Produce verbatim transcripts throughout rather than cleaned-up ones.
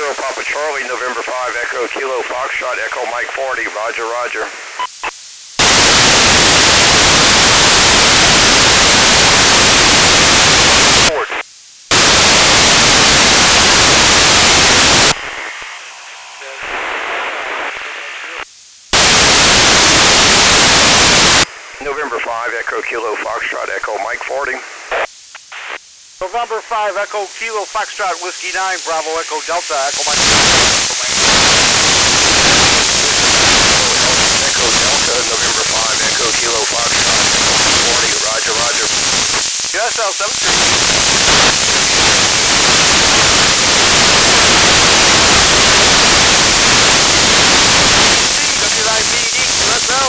Kilo Papa Charlie, November five, Echo Kilo Foxtrot, Echo Mike forty, roger, roger. Ford. November five, Echo Kilo Foxtrot, Echo Mike forty. November five, Echo Kilo Foxtrot, Whiskey nine, Bravo Echo Delta, Echo Mike. November five, Echo Kilo Foxtrot, forty, roger, roger. Yes, L seven. W nine P D, let's go.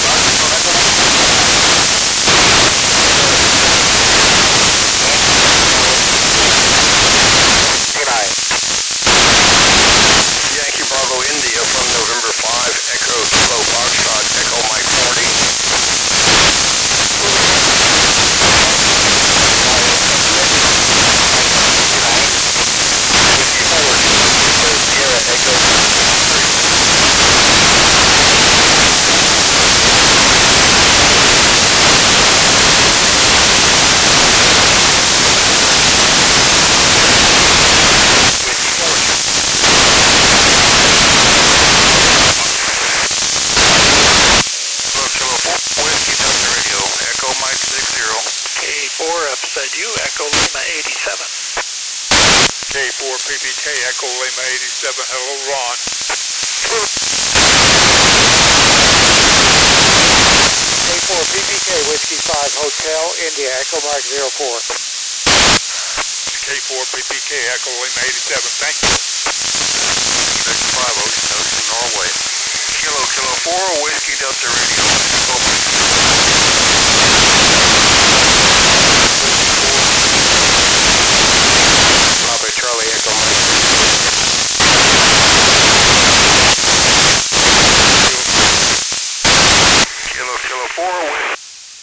Yankee Bravo India from November five, Echo Kilo Foxtrot, Echo Mike forty. Sierra Whiskey Delta Radio, Echo Mike six zero. K four upside you, Echo Lima eighty-seven. K four P P K, Echo Lima eighty-seven, hello Ron. K four P P K, Whiskey five, Hotel, India, Echo Mike zero four. K four P P K, Echo Lima eighty-seven, thank you. Echo five, Ocean Ocean, Norway. Kilo Kilo four, Whiskey Delta Radio. Papa Charlie, Echo Mike. Kilo Kilo four, Whiskey.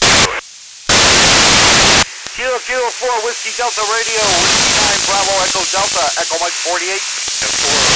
Kilo Kilo four, Whiskey Delta Radio, Whiskey nine, Bravo Echo Delta, Echo Mike forty-eight. F four